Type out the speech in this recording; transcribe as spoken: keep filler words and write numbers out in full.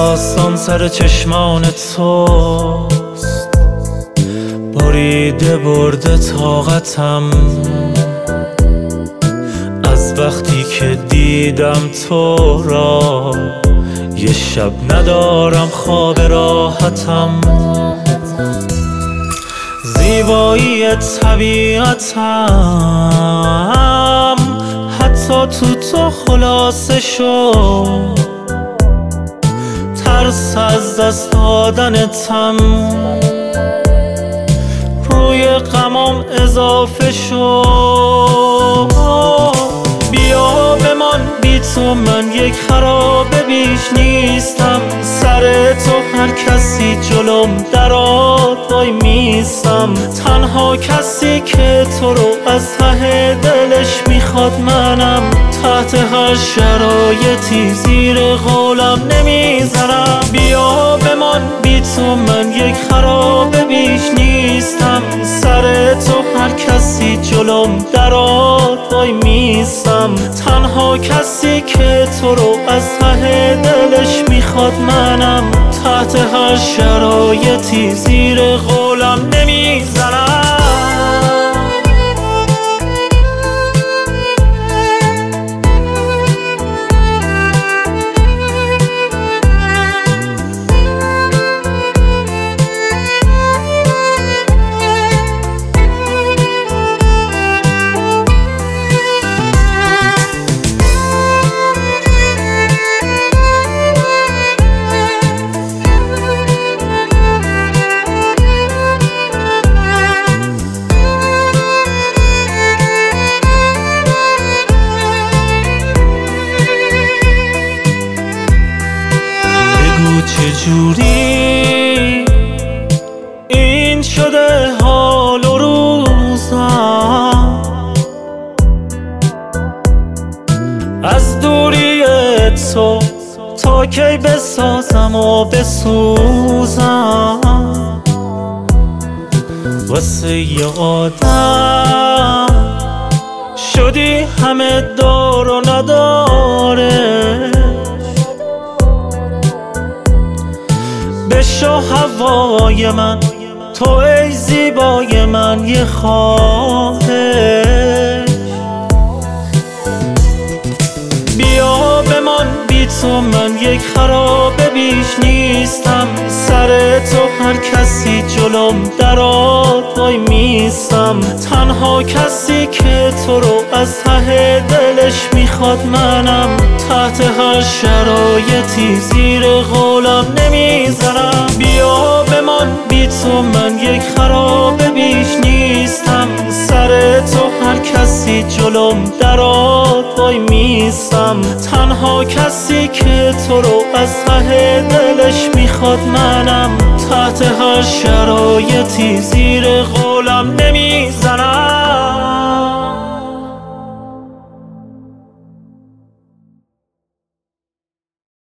داستان سر چشمان توست، بریده برده طاقتم از وقتی که دیدم تو را. یه شب ندارم خواب راحتم، زیبایی طبیعتم حتی تو تو خلاصه شد. ترس از دست دادنتم روی غمام اضافه شد. بیا بمان، بی تو من یک خرابه بیش نیستم. سر تو هر کسی جلوم دراد وای میستم. تنها کسی که تو رو از ته دلش میخواد منم. تحت هر شرایطی زیر قولم نمیذارم. بیا بمان، بی تو من یک خرابه بیش نیستم. سر تو هر کسی جلوم دراد وای میستم. تنها کسی که تو رو از ته دلش میخواد منم. تحت هر شرایطی زیر قولم نمیذارم. چجوری این شده حال و روزم، از دوری تو تا کی بسازم و بسوزم. واسه یه آدم شدی همه دار و نداره. بشو هوای من تو ای زیبای من یه خواهش. بیا بمان، بی تو من یک خرابه بیش نیستم. سر تو هر کسی جلوم دراد وای میستم. تنها کسی که تو رو از ته دلش میخواد منم. تحت هر شرایطی زیر قولم نمیذارم. بیا بمان، بی تو من یک خرابه بیش نیستم. سر تو هر کسی جلوم دراد وای میستم. تنها کسی که تو رو از ته دلش میخواد منم. تحت هر شرایطی زیر قولم نمیذارم.